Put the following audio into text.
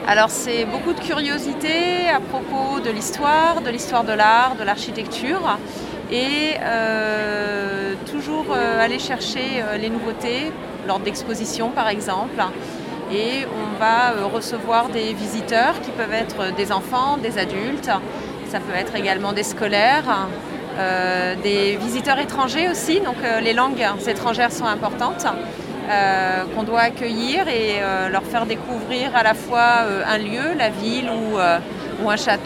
Alors c'est beaucoup de curiosité à propos de l'histoire de l'art, de l'architecture et toujours aller chercher les nouveautés lors d'expositions par exemple. Et on va recevoir des visiteurs qui peuvent être des enfants, des adultes, ça peut être également des scolaires, des visiteurs étrangers aussi, donc les langues étrangères sont importantes. Qu'on doit accueillir et leur faire découvrir à la fois un lieu, la ville ou un château.